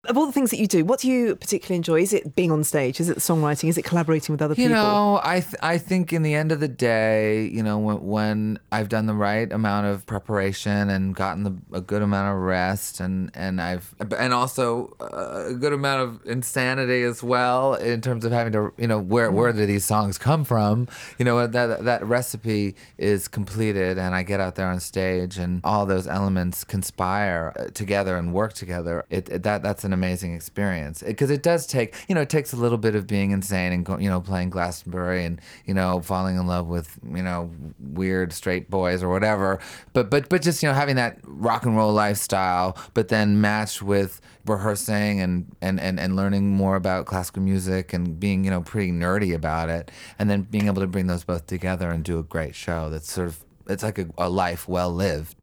Of all the things that you do, what do you particularly enjoy? Is it being on stage? Is it the songwriting? Is it collaborating with other You people? know, I think in the end of the day, you know, when I've done the right amount of preparation and gotten a good amount of rest, and also a good amount of insanity as well in terms of having to, you know, where do these songs come from? You know, that recipe is completed, and I get out there on stage, and all those elements conspire together and work together. That's an amazing experience because it does take, you know, it takes a little bit of being insane and you know, playing Glastonbury and, you know, falling in love with, you know, weird straight boys or whatever, but just, you know, having that rock and roll lifestyle, but then matched with rehearsing and learning more about classical music and being, you know, pretty nerdy about it, and then being able to bring those both together and do a great show that's sort of, it's like a life well lived.